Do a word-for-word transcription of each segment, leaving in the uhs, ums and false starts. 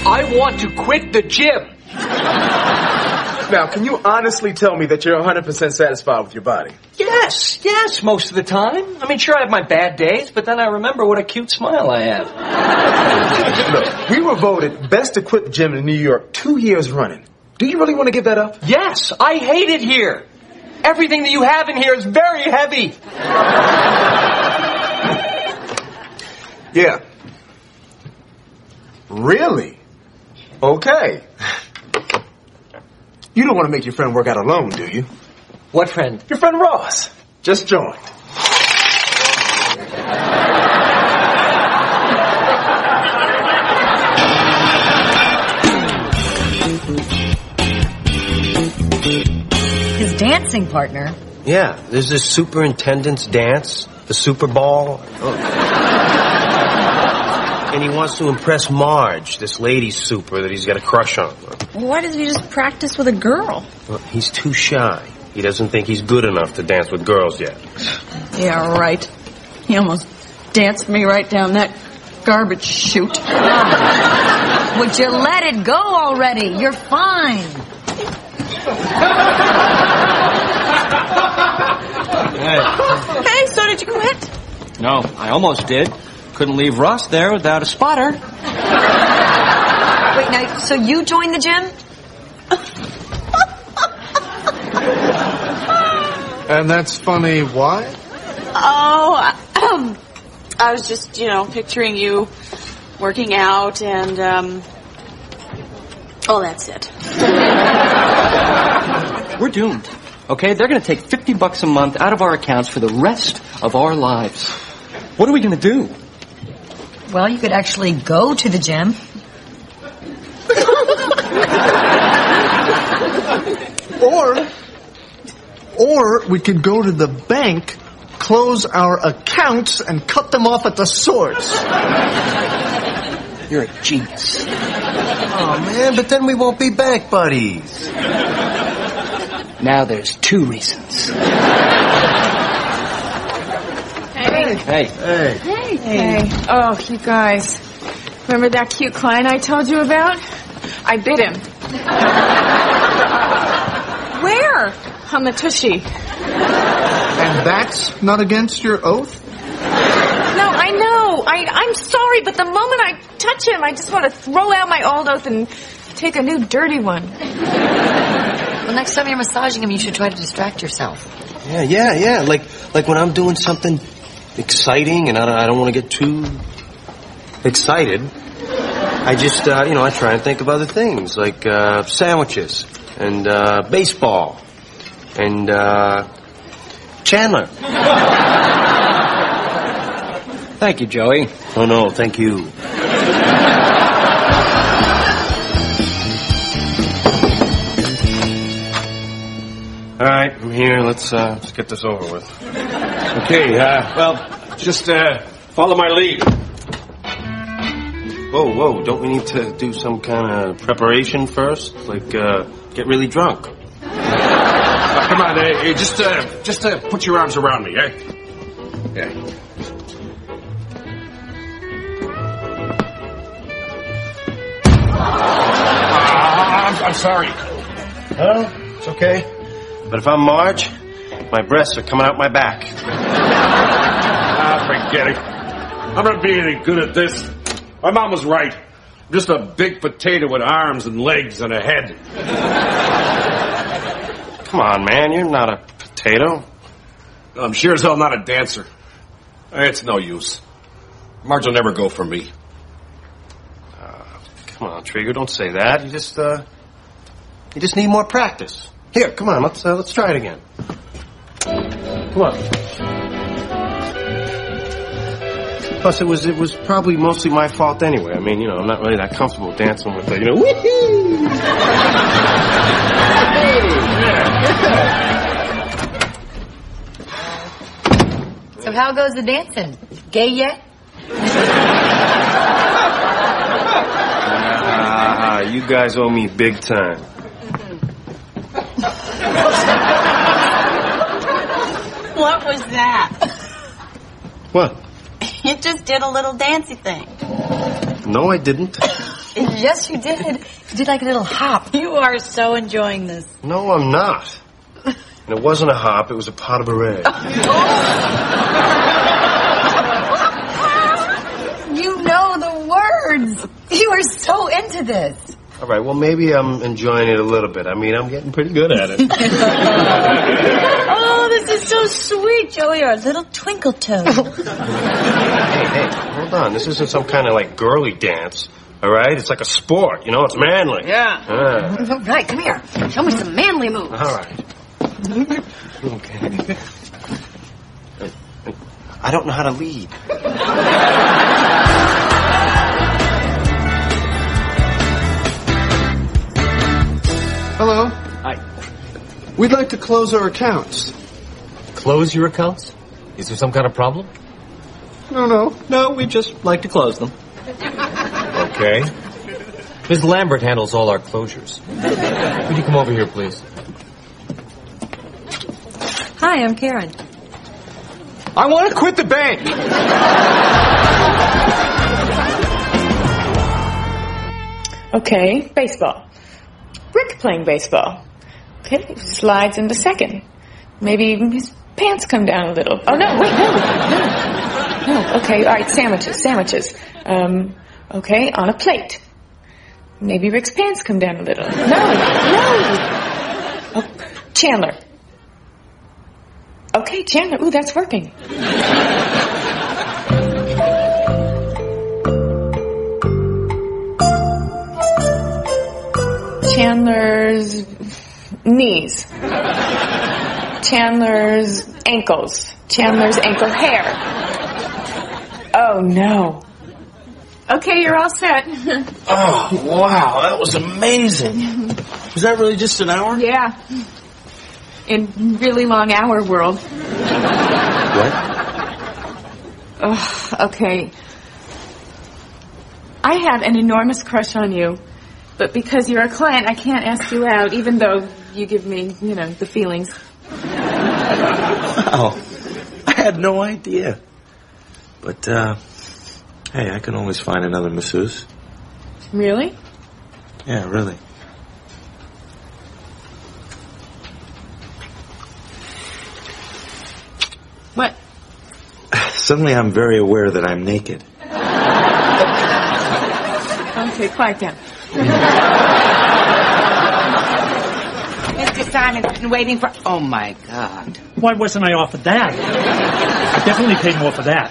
I want to quit the gym. Now, can you honestly tell me that you're one hundred percent satisfied with your body? Yes, yes, most of the time. I mean, sure, I have my bad days, but then I remember what a cute smile I have. Look, we were voted best equipped gym in New York two years running. Do you really want to give that up? Yes, I hate it here. Everything that you have in here is very heavy. Yeah. Really? Okay. You don't want to make your friend work out alone, do you? What friend? Your friend Ross. Just joined. His dancing partner? Yeah, there's this superintendent's dance, the Super Ball. Oh. And he wants to impress Marge, this lady super that he's got a crush on. Why doesn't he just practice with a girl? Well, he's too shy. He doesn't think he's good enough to dance with girls yet. Yeah, right. He almost danced me right down that garbage chute. Would you let it go already? You're fine. Hey. Hey, so did you quit? No, I almost did. Couldn't leave Ross there without a spotter. Wait, now, so you joined the gym? And that's funny, why? Oh, um, I was just, you know, picturing you working out and, um... Oh, that's it. We're doomed. Okay, they're going to take fifty bucks a month out of our accounts for the rest of our lives. What are we going to do? Well, you could actually go to the gym. Or, or we could go to the bank, close our accounts, and cut them off at the source. You're a genius. Oh, man, but then we won't be bank buddies. Now there's two reasons. Hey. Hey. Hey. Hey. Hey. Oh, you guys. Remember that cute client I told you about? I bit him. Where? On the tushy. And that's not against your oath? No, I know. I, I'm sorry, but the moment I touch him, I just want to throw out my old oath and take a new dirty one. Well, next time you're massaging him, you should try to distract yourself. Yeah, yeah, yeah. Like, like when I'm doing something exciting and I don't, I don't want to get too excited, I just, uh, you know, I try and think of other things, like uh, sandwiches and uh, baseball and uh, Chandler. Thank you, Joey. Oh, no, thank you. All right, I'm here. Let's, uh, let's get this over with. Okay, uh, well, just uh, follow my lead. Whoa, whoa, don't we need to do some kind of preparation first? Like, uh, get really drunk? Uh, come on, uh, just, uh, just uh, put your arms around me, eh? Yeah. Uh, I'm, I'm sorry. Huh? It's okay. But if I'm Marge, my breasts are coming out my back. Ah, forget it. I'm not being any good at this. My mom was right. I'm just a big potato with arms and legs and a head. Come on, man, you're not a potato. I'm sure as hell not a dancer. It's no use. Marge will never go for me. Uh, come on, Trigger, don't say that. You just, uh, you just need more practice. Here, come on, let's, uh, let's try it again. Come on. Plus, it was, it was probably mostly my fault anyway. I mean, you know, I'm not really that comfortable dancing with the, you know, whee-hee! So how goes the dancing? Gay yet? Ah, uh, you guys owe me big time. What was that? What? You just did a little dancey thing. No, I didn't. Yes, you did. You did like a little hop. You are so enjoying this. No, I'm not. And it wasn't a hop, it was a pot of beret. You know the words. You are so into this. All right, well, maybe I'm enjoying it a little bit. I mean, I'm getting pretty good at it. Oh, this is so sweet, Joey. You're a little twinkle toad. Hey, hey, hold on. This isn't some kind of, like, girly dance, all right? It's like a sport, you know? It's manly. Yeah. Uh. All right, come here. Show me some manly moves. All right. Okay. I don't know how to lead. Hello. Hi. We'd like to close our accounts. Close your accounts? Is there some kind of problem? No, no. No, we just like to close them. Okay. Miz Lambert handles all our closures. Could you come over here, please? Hi, I'm Karen. I want to quit the bank. Okay, baseball. Rick playing baseball. Okay, slides into second. Maybe even his pants come down a little. Oh, no, wait, no, no. No, okay, all right, sandwiches, sandwiches. Um, okay, on a plate. Maybe Rick's pants come down a little. No, no. Oh, Chandler. Okay, Chandler. Ooh, that's working. Chandler's knees. Chandler's ankles. Chandler's ankle hair. Oh, no. Okay, you're all set. Oh, wow, that was amazing. Was that really just an hour? Yeah. In really long hour world. What? Oh, okay. I have an enormous crush on you, but because you're a client, I can't ask you out, even though you give me, you know, the feelings. Wow. I had no idea. But, uh, hey, I can always find another masseuse. Really? Yeah, really. What? Suddenly I'm very aware that I'm naked. Okay, quiet down. Mister Simon's been waiting for... Oh, my God. Why wasn't I offered that? I definitely paid more for that.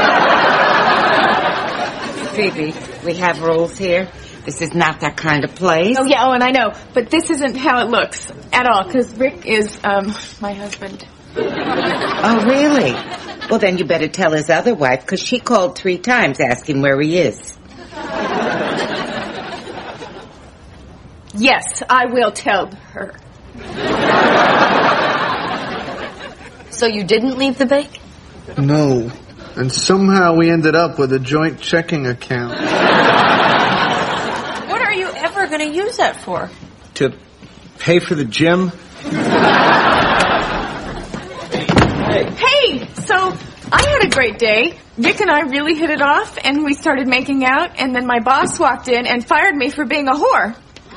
Phoebe, we have rules here. This is not that kind of place. Oh, yeah, oh, and I know. But this isn't how it looks at all, because Rick is, um, my husband. Oh, really? Well, then you better tell his other wife, because she called three times asking where he is. Yes, I will tell her. So you didn't leave the bank? No. And somehow we ended up with a joint checking account. What are you ever going to use that for? To pay for the gym? Hey, so I had a great day. Rick and I really hit it off, and we started making out, and then my boss walked in and fired me for being a whore.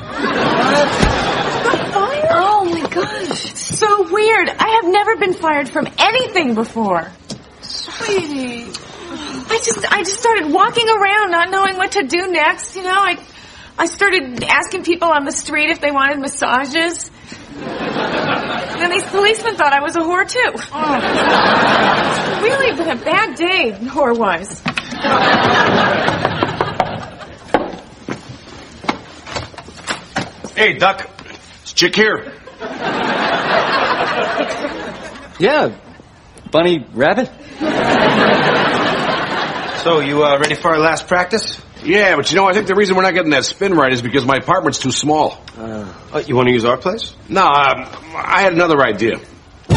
Got fired? Oh, my gosh. So weird. I have never been fired from anything before. Sweetie. I just I just started walking around not knowing what to do next, you know. I I started asking people on the street if they wanted massages. And then these policemen thought I was a whore, too. Oh. It's really been a bad day, whore-wise. Hey, Duck. It's Chick here. Yeah. Bunny Rabbit? So, you uh, ready for our last practice? Yeah, but you know, I think the reason we're not getting that spin right is because my apartment's too small. Uh, oh, you want to use our place? No, um, I had another idea. We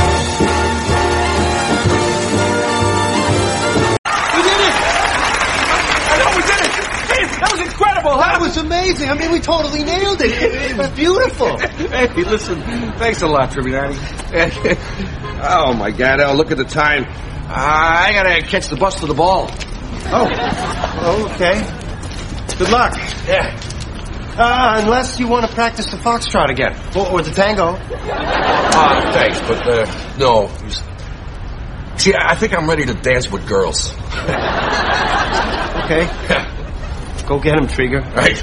did it! I know we did it! Hey, that was incredible, huh? That was amazing. I mean, we totally nailed it. It, it was beautiful. Hey, listen, thanks a lot, Tribunati. Oh, my God, oh, look at the time. Uh, I gotta catch the bus to the ball. Oh. Oh, okay. Good luck. Yeah. Uh, unless you want to practice the foxtrot again. Or, or the tango. Ah, thanks, but, uh, no. See, I think I'm ready to dance with girls. Okay. Go get him, Trigger. Right.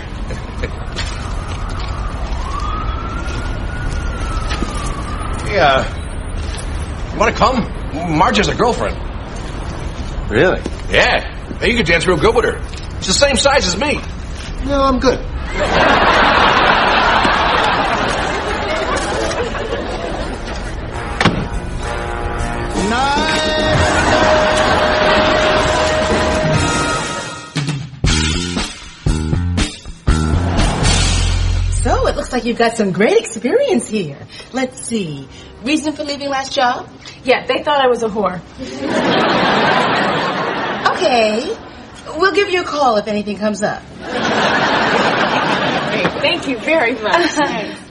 Hey, uh, you want to come? Marge has a girlfriend. Really? Yeah. Hey, you could dance real good with her. She's the same size as me. No, I'm good. So, it looks like you've got some great experience here. Let's see. Reason for leaving last job? Yeah, they thought I was a whore. Okay. We'll give you a call if anything comes up. Great, thank you very much.